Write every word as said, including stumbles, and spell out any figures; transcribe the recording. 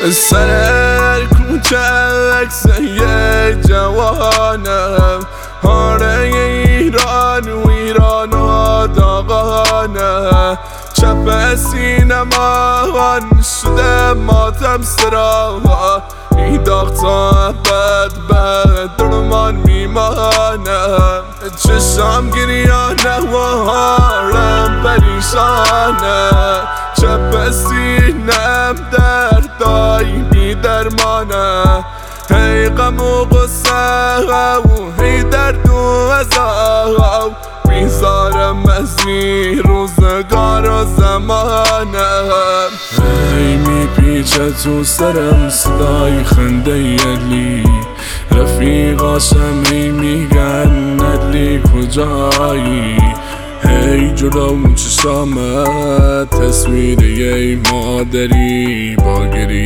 سر کوچه یه جوانم، هاره ایران و ایران و داغانه، چپ سینمان شده ماتم سرا، این داغ تا ابد به درمان میمانم، چشم گریانه و حالم پریشانه، چپ سینم دردای بی درمانه، هی غم و غصه و هی درد و عذاب، بیزارم از این روزگار و زمانم. هی میپیچه تو سرم صدای خنده علی، رفیقاشم هی میگن علی کجایی، هی جلو چشامت تصویر یه مادری با گریه